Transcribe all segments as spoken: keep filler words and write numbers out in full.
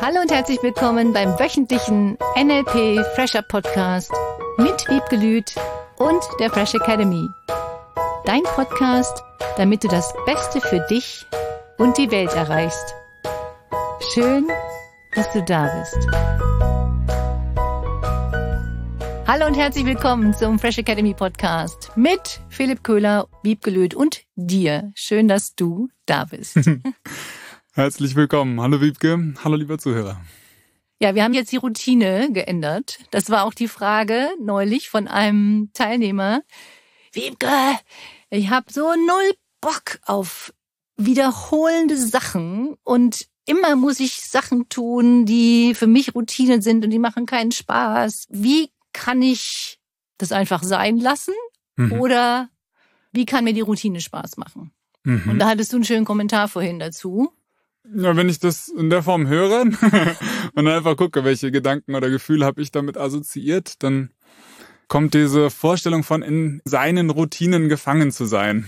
Hallo und herzlich willkommen beim wöchentlichen N L P Fresher Podcast mit Wiebke Lüth und der Fresh Academy. Dein Podcast, damit du das Beste für dich und die Welt erreichst. Schön, dass du da bist. Hallo und herzlich willkommen zum Fresh Academy Podcast mit Philipp Köhler, Wiebke Lüth und dir. Schön, dass du da bist. Herzlich willkommen. Hallo Wiebke, hallo lieber Zuhörer. Ja, wir haben jetzt die Routine geändert. Das war auch die Frage neulich von einem Teilnehmer. Wiebke, ich habe so null Bock auf wiederholende Sachen und immer muss ich Sachen tun, die für mich Routine sind und die machen keinen Spaß. Wie kann ich das einfach sein lassen? Mhm. Oder wie kann mir die Routine Spaß machen? Mhm. Und da hattest du einen schönen Kommentar vorhin dazu. Ja, wenn ich das in der Form höre und dann einfach gucke, welche Gedanken oder Gefühle habe ich damit assoziiert, dann kommt diese Vorstellung von in seinen Routinen gefangen zu sein.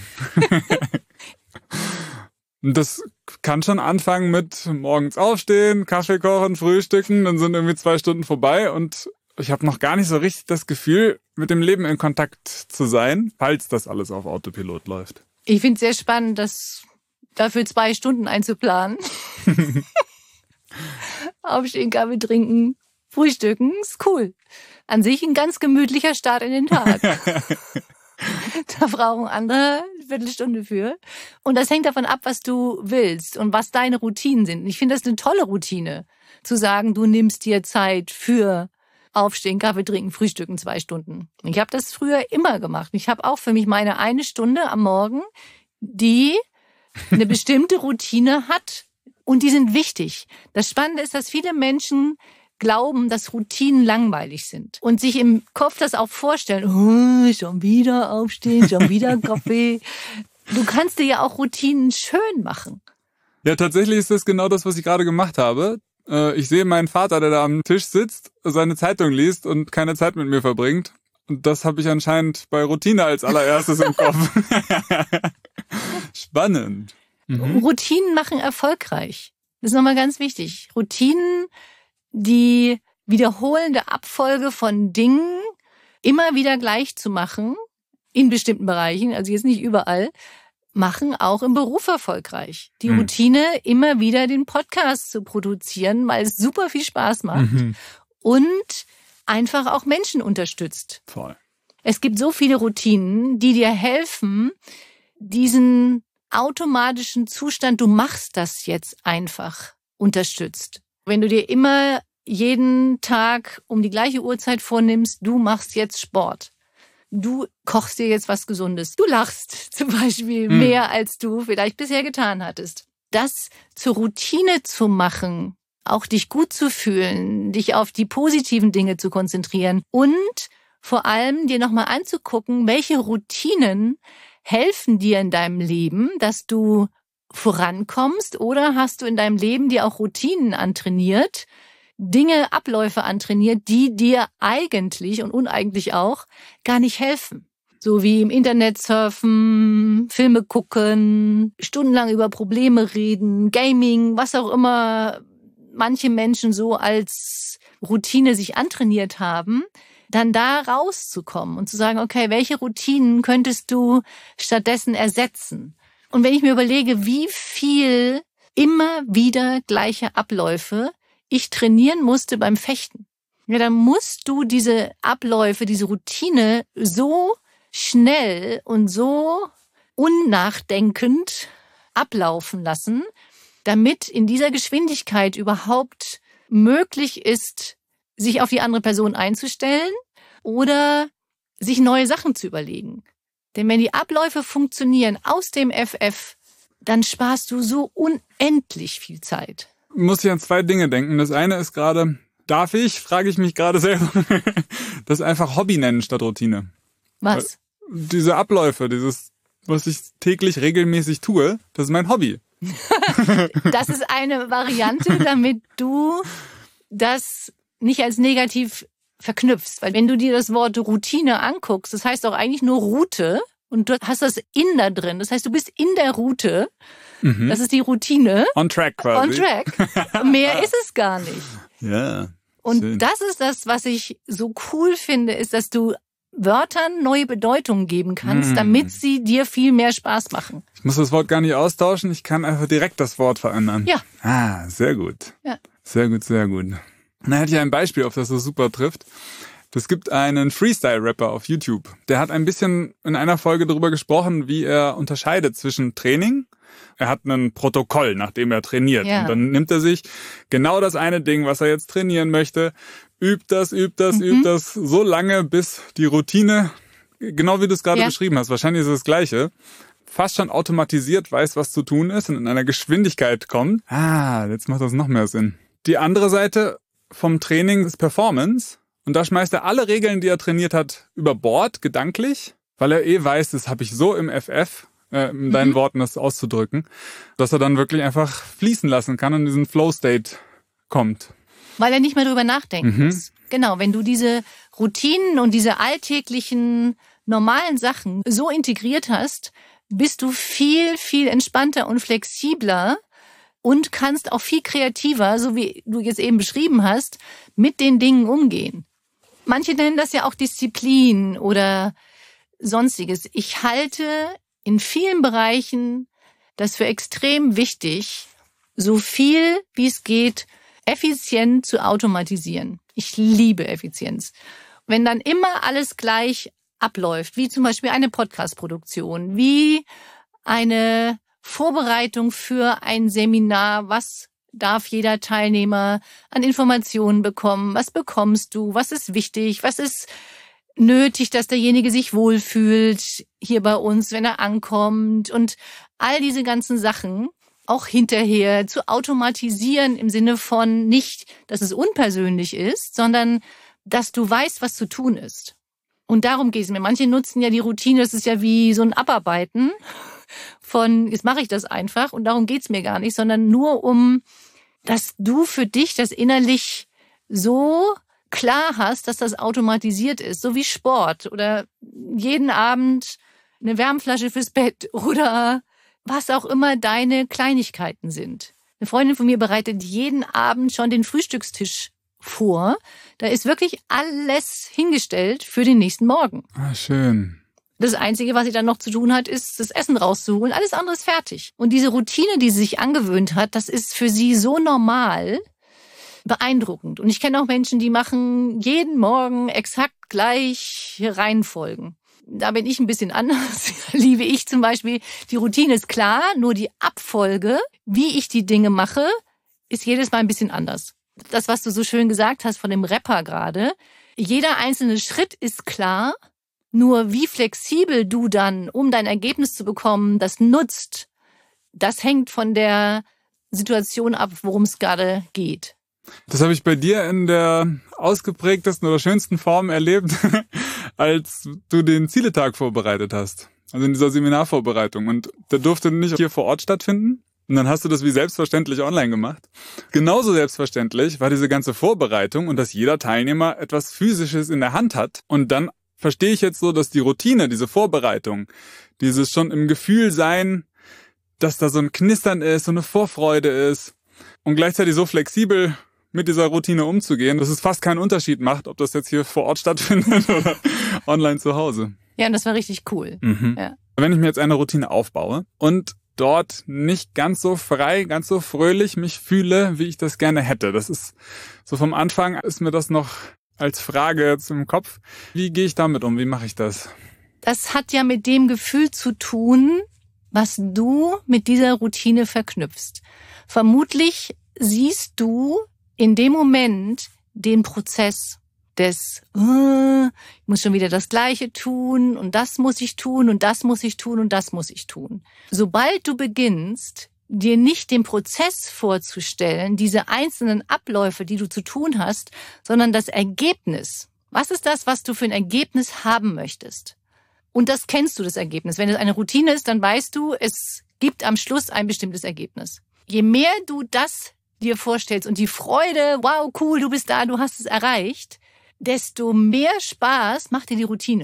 Und das kann schon anfangen mit morgens aufstehen, Kaffee kochen, frühstücken, dann sind irgendwie zwei Stunden vorbei und ich habe noch gar nicht so richtig das Gefühl, mit dem Leben in Kontakt zu sein, falls das alles auf Autopilot läuft. Ich finde es sehr spannend, dass dafür zwei Stunden einzuplanen. Aufstehen, Kaffee trinken, frühstücken, ist cool. An sich ein ganz gemütlicher Start in den Tag. Da brauchen andere eine Viertelstunde für. Und das hängt davon ab, was du willst und was deine Routinen sind. Ich finde das eine tolle Routine, zu sagen, du nimmst dir Zeit für Aufstehen, Kaffee trinken, frühstücken, zwei Stunden. Ich habe das früher immer gemacht. Ich habe auch für mich meine eine Stunde am Morgen, die eine bestimmte Routine hat und die sind wichtig. Das Spannende ist, dass viele Menschen glauben, dass Routinen langweilig sind und sich im Kopf das auch vorstellen, oh, schon wieder aufstehen, schon wieder Kaffee. Du kannst dir ja auch Routinen schön machen. Ja, tatsächlich ist das genau das, was ich gerade gemacht habe. Ich sehe meinen Vater, der da am Tisch sitzt, seine Zeitung liest und keine Zeit mit mir verbringt. Und das habe ich anscheinend bei Routine als allererstes im Kopf. Spannend. Mhm. Routinen machen erfolgreich. Das ist nochmal ganz wichtig. Routinen, die wiederholende Abfolge von Dingen immer wieder gleich zu machen, in bestimmten Bereichen, also jetzt nicht überall, machen auch im Beruf erfolgreich. Die mhm. Routine, immer wieder den Podcast zu produzieren, weil es super viel Spaß macht mhm. und einfach auch Menschen unterstützt. Voll. Es gibt so viele Routinen, die dir helfen, diesen automatischen Zustand, du machst das jetzt einfach, unterstützt. Wenn du dir immer jeden Tag um die gleiche Uhrzeit vornimmst, du machst jetzt Sport. Du kochst dir jetzt was Gesundes. Du lachst zum Beispiel hm. mehr, als du vielleicht bisher getan hattest. Das zur Routine zu machen, auch dich gut zu fühlen, dich auf die positiven Dinge zu konzentrieren und vor allem dir nochmal anzugucken, welche Routinen helfen dir in deinem Leben, dass du vorankommst, oder hast du in deinem Leben dir auch Routinen antrainiert, Dinge, Abläufe antrainiert, die dir eigentlich und uneigentlich auch gar nicht helfen. So wie im Internet surfen, Filme gucken, stundenlang über Probleme reden, Gaming, was auch immer manche Menschen so als Routine sich antrainiert haben, dann da rauszukommen und zu sagen, okay, welche Routinen könntest du stattdessen ersetzen? Und wenn ich mir überlege, wie viel immer wieder gleiche Abläufe ich trainieren musste beim Fechten, ja, dann musst du diese Abläufe, diese Routine so schnell und so unnachdenkend ablaufen lassen, damit in dieser Geschwindigkeit überhaupt möglich ist, sich auf die andere Person einzustellen oder sich neue Sachen zu überlegen. Denn wenn die Abläufe funktionieren aus dem F F, dann sparst du so unendlich viel Zeit. Muss ich an zwei Dinge denken. Das eine ist gerade, darf ich, frage ich mich gerade selber, das einfach Hobby nennen statt Routine. Was? Diese Abläufe, dieses, was ich täglich regelmäßig tue, das ist mein Hobby. Das ist eine Variante, damit du das nicht als negativ verknüpfst. Weil wenn du dir das Wort Routine anguckst, das heißt auch eigentlich nur Route und du hast das in da drin. Das heißt, du bist in der Route Mhm. Das ist die Routine. On track quasi. On track. Mehr ist es gar nicht. Ja. Und schön. das ist das, was ich so cool finde, ist, dass du Wörtern neue Bedeutungen geben kannst, mm. damit sie dir viel mehr Spaß machen. Ich muss das Wort gar nicht austauschen, ich kann einfach direkt das Wort verändern. Ja. Ah, sehr gut. Ja. Sehr gut, sehr gut. Na, hätte ich ein Beispiel, auf das das super trifft. Es gibt einen Freestyle-Rapper auf YouTube. Der hat ein bisschen in einer Folge darüber gesprochen, wie er unterscheidet zwischen Training. Er hat ein Protokoll, nach dem er trainiert. Ja. Und dann nimmt er sich genau das eine Ding, was er jetzt trainieren möchte, übt das, übt das, mhm. übt das so lange, bis die Routine, genau wie du es gerade ja. beschrieben hast, wahrscheinlich ist es das Gleiche, fast schon automatisiert weiß, was zu tun ist und in einer Geschwindigkeit kommt. Ah, jetzt macht das noch mehr Sinn. Die andere Seite vom Training ist Performance. Und da schmeißt er alle Regeln, die er trainiert hat, über Bord, gedanklich, weil er eh weiß, das habe ich so im F F, äh, in deinen mhm. Worten das auszudrücken, dass er dann wirklich einfach fließen lassen kann und in diesen Flow-State kommt. Weil er nicht mehr drüber nachdenken mhm. muss. Genau, wenn du diese Routinen und diese alltäglichen, normalen Sachen so integriert hast, bist du viel, viel entspannter und flexibler und kannst auch viel kreativer, so wie du jetzt eben beschrieben hast, mit den Dingen umgehen. Manche nennen das ja auch Disziplin oder Sonstiges. Ich halte in vielen Bereichen das für extrem wichtig, so viel wie es geht, effizient zu automatisieren. Ich liebe Effizienz. Wenn dann immer alles gleich abläuft, wie zum Beispiel eine Podcast-Produktion, wie eine Vorbereitung für ein Seminar, was darf jeder Teilnehmer an Informationen bekommen, was bekommst du, was ist wichtig, was ist nötig, dass derjenige sich wohlfühlt hier bei uns, wenn er ankommt und all diese ganzen Sachen auch hinterher zu automatisieren im Sinne von nicht, dass es unpersönlich ist, sondern dass du weißt, was zu tun ist. Und darum geht es mir. Manche nutzen ja die Routine, das ist ja wie so ein Abarbeiten von, jetzt mache ich das einfach und darum geht's mir gar nicht, sondern nur um, dass du für dich das innerlich so klar hast, dass das automatisiert ist, so wie Sport oder jeden Abend eine Wärmflasche fürs Bett oder was auch immer deine Kleinigkeiten sind. Eine Freundin von mir bereitet jeden Abend schon den Frühstückstisch vor. Da ist wirklich alles hingestellt für den nächsten Morgen. Ah, schön. Das Einzige, was sie dann noch zu tun hat, ist, das Essen rauszuholen. Alles andere ist fertig. Und diese Routine, die sie sich angewöhnt hat, das ist für sie so normal, beeindruckend. Und ich kenne auch Menschen, die machen jeden Morgen exakt gleich Reihenfolgen. Da bin ich ein bisschen anders. Liebe ich zum Beispiel, die Routine ist klar, nur die Abfolge, wie ich die Dinge mache, ist jedes Mal ein bisschen anders. Das, was du so schön gesagt hast von dem Rapper gerade, jeder einzelne Schritt ist klar, nur wie flexibel du dann, um dein Ergebnis zu bekommen, das nutzt, das hängt von der Situation ab, worum es gerade geht. Das habe ich bei dir in der ausgeprägtesten oder schönsten Form erlebt, als du den Zieletag vorbereitet hast. Also in dieser Seminarvorbereitung. Und der durfte nicht hier vor Ort stattfinden. Und dann hast du das wie selbstverständlich online gemacht. Genauso selbstverständlich war diese ganze Vorbereitung und dass jeder Teilnehmer etwas Physisches in der Hand hat. Und dann verstehe ich jetzt so, dass die Routine, diese Vorbereitung, dieses schon im Gefühl sein, dass da so ein Knistern ist, so eine Vorfreude ist und gleichzeitig so flexibel mit dieser Routine umzugehen, dass es fast keinen Unterschied macht, ob das jetzt hier vor Ort stattfindet oder online zu Hause. Ja, und das war richtig cool. Mhm. Ja. Wenn ich mir jetzt eine Routine aufbaue und dort nicht ganz so frei, ganz so fröhlich mich fühle, wie ich das gerne hätte. Das ist so vom Anfang ist mir das noch als Frage jetzt im Kopf. Wie gehe ich damit um? Wie mache ich das? Das hat ja mit dem Gefühl zu tun, was du mit dieser Routine verknüpfst. Vermutlich siehst du in dem Moment den Prozess des, äh, ich muss schon wieder das Gleiche tun und das muss ich tun und das muss ich tun und das muss ich tun. Sobald du beginnst, dir nicht den Prozess vorzustellen, diese einzelnen Abläufe, die du zu tun hast, sondern das Ergebnis. Was ist das, was du für ein Ergebnis haben möchtest? Und das kennst du, das Ergebnis. Wenn es eine Routine ist, dann weißt du, es gibt am Schluss ein bestimmtes Ergebnis. Je mehr du das dir vorstellst und die Freude, wow, cool, du bist da, du hast es erreicht, desto mehr Spaß macht dir die Routine.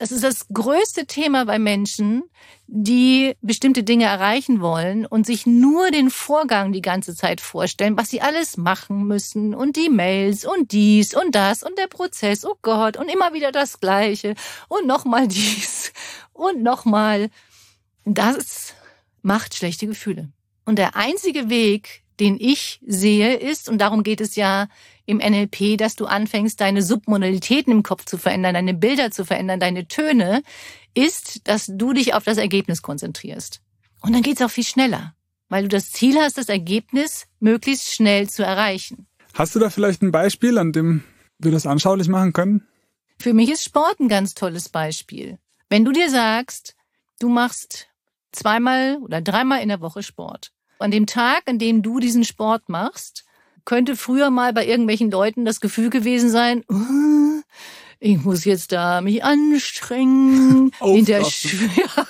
Das ist das größte Thema bei Menschen, die bestimmte Dinge erreichen wollen und sich nur den Vorgang die ganze Zeit vorstellen, was sie alles machen müssen und die Mails und dies und das und der Prozess, oh Gott, und immer wieder das Gleiche und nochmal dies und nochmal. Das macht schlechte Gefühle. Und der einzige Weg, den ich sehe, ist, und darum geht es ja im N L P, dass du anfängst, deine Submodalitäten im Kopf zu verändern, deine Bilder zu verändern, deine Töne, ist, dass du dich auf das Ergebnis konzentrierst. Und dann geht's auch viel schneller, weil du das Ziel hast, das Ergebnis möglichst schnell zu erreichen. Hast du da vielleicht ein Beispiel, an dem wir das anschaulich machen können? Für mich ist Sport ein ganz tolles Beispiel. Wenn du dir sagst, du machst zweimal oder dreimal in der Woche Sport. An dem Tag, an dem du diesen Sport machst, könnte früher mal bei irgendwelchen Leuten das Gefühl gewesen sein, oh, ich muss jetzt da mich anstrengen, hinterher schwer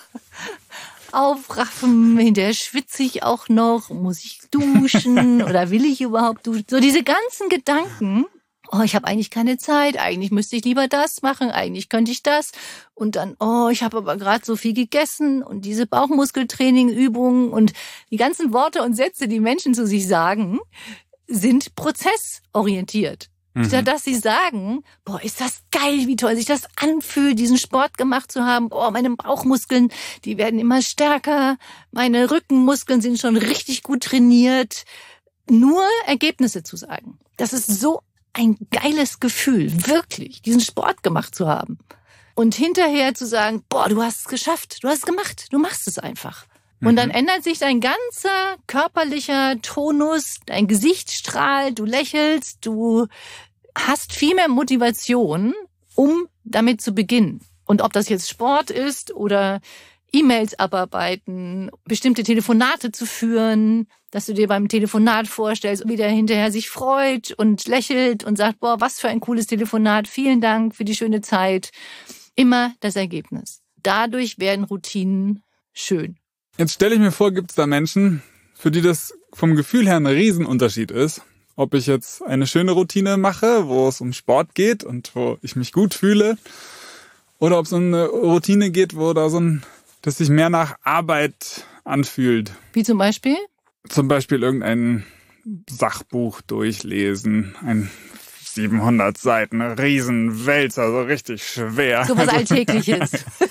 aufraffen, hinterher schwitze ich auch noch, muss ich duschen oder will ich überhaupt duschen? So diese ganzen Gedanken, oh, ich habe eigentlich keine Zeit, eigentlich müsste ich lieber das machen, eigentlich könnte ich das. Und dann, oh, ich habe aber gerade so viel gegessen und diese Bauchmuskeltraining-Übungen und die ganzen Worte und Sätze, die Menschen zu sich sagen, sind prozessorientiert. Mhm. Statt dass sie sagen, boah, ist das geil, wie toll sich das anfühlt, diesen Sport gemacht zu haben. Boah, meine Bauchmuskeln, die werden immer stärker. Meine Rückenmuskeln sind schon richtig gut trainiert. Nur Ergebnisse zu sagen. Das ist so ein geiles Gefühl, wirklich, diesen Sport gemacht zu haben. Und hinterher zu sagen, boah, du hast es geschafft, du hast es gemacht, du machst es einfach. Und dann ändert sich dein ganzer körperlicher Tonus, dein Gesicht strahlt, du lächelst, du hast viel mehr Motivation, um damit zu beginnen. Und ob das jetzt Sport ist oder E-Mails abarbeiten, bestimmte Telefonate zu führen, dass du dir beim Telefonat vorstellst, wie der hinterher sich freut und lächelt und sagt, boah, was für ein cooles Telefonat, vielen Dank für die schöne Zeit. Immer das Ergebnis. Dadurch werden Routinen schön. Jetzt stelle ich mir vor, gibt es da Menschen, für die das vom Gefühl her ein Riesenunterschied ist. Ob ich jetzt eine schöne Routine mache, wo es um Sport geht und wo ich mich gut fühle, oder ob es um eine Routine geht, wo da so ein, das sich mehr nach Arbeit anfühlt. Wie zum Beispiel? Zum Beispiel irgendein Sachbuch durchlesen, ein siebenhundert Seiten, Riesenwälzer, so richtig schwer. So was Alltägliches.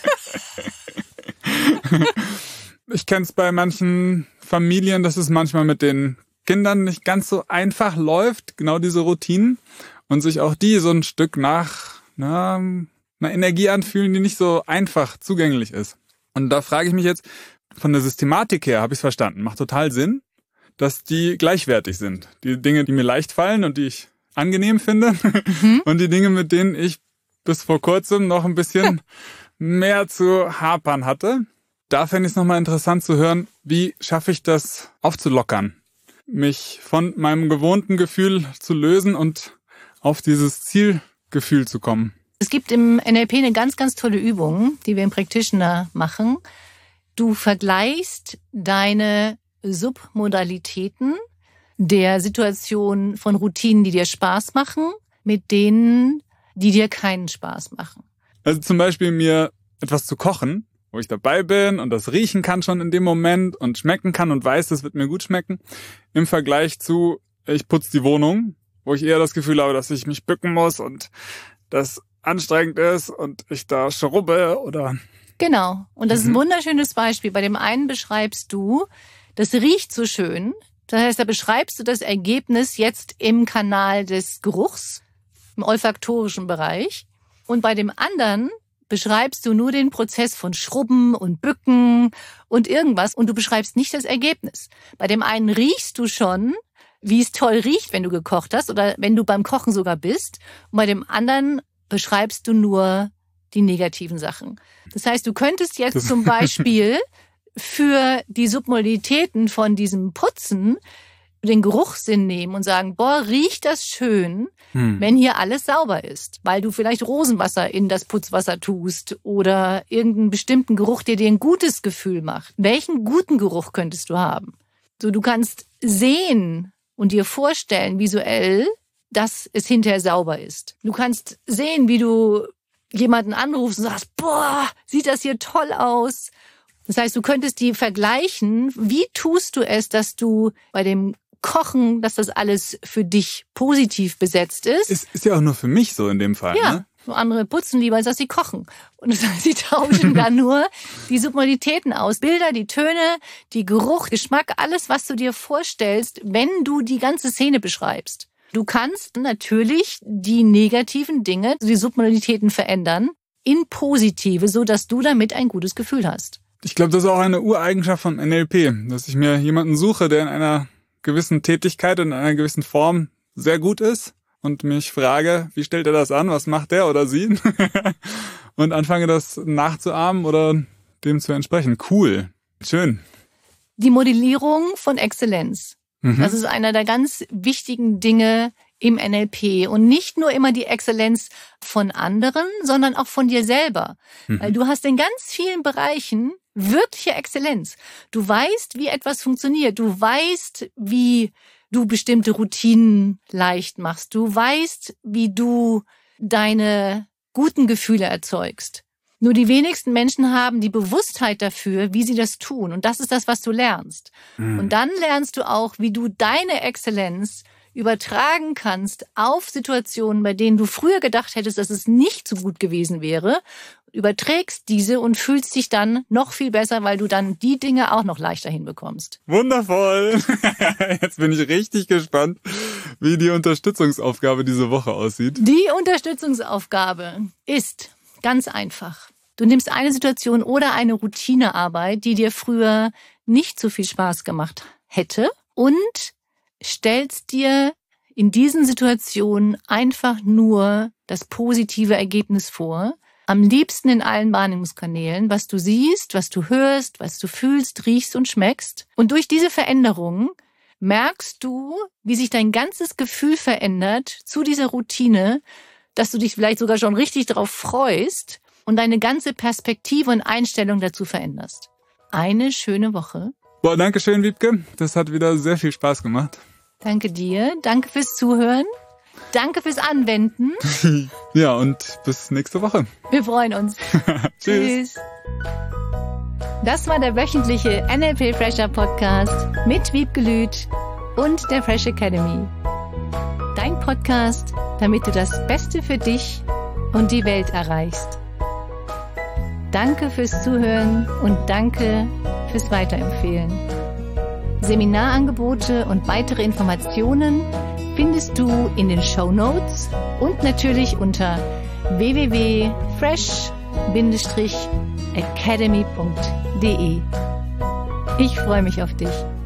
Ich kenne es bei manchen Familien, dass es manchmal mit den Kindern nicht ganz so einfach läuft, genau diese Routinen, und sich auch die so ein Stück nach na, einer Energie anfühlen, die nicht so einfach zugänglich ist. Und da frage ich mich jetzt, von der Systematik her habe ich es verstanden, macht total Sinn, dass die gleichwertig sind. Die Dinge, die mir leicht fallen und die ich angenehm finde, mhm. und die Dinge, mit denen ich bis vor kurzem noch ein bisschen mehr zu hapern hatte. Da fände ich es nochmal interessant zu hören, wie schaffe ich das aufzulockern, mich von meinem gewohnten Gefühl zu lösen und auf dieses Zielgefühl zu kommen. Es gibt im N L P eine ganz, ganz tolle Übung, die wir im Practitioner machen. Du vergleichst deine Submodalitäten der Situation von Routinen, die dir Spaß machen, mit denen, die dir keinen Spaß machen. Also zum Beispiel mir etwas zu kochen, wo ich dabei bin und das riechen kann schon in dem Moment und schmecken kann und weiß, das wird mir gut schmecken, im Vergleich zu, ich putze die Wohnung, wo ich eher das Gefühl habe, dass ich mich bücken muss und das anstrengend ist und ich da schrubbe oder... Genau. Und das mhm. ist ein wunderschönes Beispiel. Bei dem einen beschreibst du, das riecht so schön. Das heißt, da beschreibst du das Ergebnis jetzt im Kanal des Geruchs, im olfaktorischen Bereich. Und bei dem anderen beschreibst du nur den Prozess von Schrubben und Bücken und irgendwas und du beschreibst nicht das Ergebnis. Bei dem einen riechst du schon, wie es toll riecht, wenn du gekocht hast oder wenn du beim Kochen sogar bist. Und bei dem anderen beschreibst du nur die negativen Sachen. Das heißt, du könntest jetzt zum Beispiel für die Submodalitäten von diesem Putzen den Geruchssinn nehmen und sagen, boah, riecht das schön, hm. wenn hier alles sauber ist. Weil du vielleicht Rosenwasser in das Putzwasser tust oder irgendeinen bestimmten Geruch, der dir ein gutes Gefühl macht. Welchen guten Geruch könntest du haben? So, du kannst sehen und dir vorstellen visuell, dass es hinterher sauber ist. Du kannst sehen, wie du jemanden anrufst und sagst, boah, sieht das hier toll aus. Das heißt, du könntest die vergleichen. Wie tust du es, dass du bei dem Kochen, dass das alles für dich positiv besetzt ist? Ist, ist ja auch nur für mich so in dem Fall, ja. ne? Andere putzen lieber, als dass sie kochen. Und das heißt, sie tauschen dann nur die Submodalitäten aus. Bilder, die Töne, die Geruch, Geschmack, alles, was du dir vorstellst, wenn du die ganze Szene beschreibst. Du kannst natürlich die negativen Dinge, die Submodalitäten verändern, in positive, so dass du damit ein gutes Gefühl hast. Ich glaube, das ist auch eine Ureigenschaft von N L P, dass ich mir jemanden suche, der in einer gewissen Tätigkeit, in einer gewissen Form sehr gut ist. Und mich frage, wie stellt er das an, was macht der oder sie? Und anfange das nachzuahmen oder dem zu entsprechen. Cool, schön. Die Modellierung von Exzellenz. Mhm. Das ist einer der ganz wichtigen Dinge im N L P. Und nicht nur immer die Exzellenz von anderen, sondern auch von dir selber. Mhm. Weil du hast in ganz vielen Bereichen wirkliche Exzellenz. Du weißt, wie etwas funktioniert. Du weißt, wie du bestimmte Routinen leicht machst. Du weißt, wie du deine guten Gefühle erzeugst. Nur die wenigsten Menschen haben die Bewusstheit dafür, wie sie das tun. Und das ist das, was du lernst. Mhm. Und dann lernst du auch, wie du deine Exzellenz übertragen kannst auf Situationen, bei denen du früher gedacht hättest, dass es nicht so gut gewesen wäre. Überträgst diese und fühlst dich dann noch viel besser, weil du dann die Dinge auch noch leichter hinbekommst. Wundervoll! Jetzt bin ich richtig gespannt, wie die Unterstützungsaufgabe diese Woche aussieht. Die Unterstützungsaufgabe ist ganz einfach. Du nimmst eine Situation oder eine Routinearbeit, die dir früher nicht so viel Spaß gemacht hätte und stellst dir in diesen Situationen einfach nur das positive Ergebnis vor. Am liebsten in allen Wahrnehmungskanälen, was du siehst, was du hörst, was du fühlst, riechst und schmeckst. Und durch diese Veränderung merkst du, wie sich dein ganzes Gefühl verändert zu dieser Routine, dass du dich vielleicht sogar schon richtig darauf freust und deine ganze Perspektive und Einstellung dazu veränderst. Eine schöne Woche. Boah, danke schön, Wiebke. Das hat wieder sehr viel Spaß gemacht. Danke dir. Danke fürs Zuhören. Danke fürs Anwenden. Ja, und bis nächste Woche. Wir freuen uns. Tschüss. Das war der wöchentliche N L P Fresher Podcast mit Wiebke Lüth und der Fresh Academy. Dein Podcast, damit du das Beste für dich und die Welt erreichst. Danke fürs Zuhören und danke fürs Weiterempfehlen. Seminarangebote und weitere Informationen findest du in den Shownotes und natürlich unter w w w punkt fresh academy punkt d e. Ich freue mich auf dich.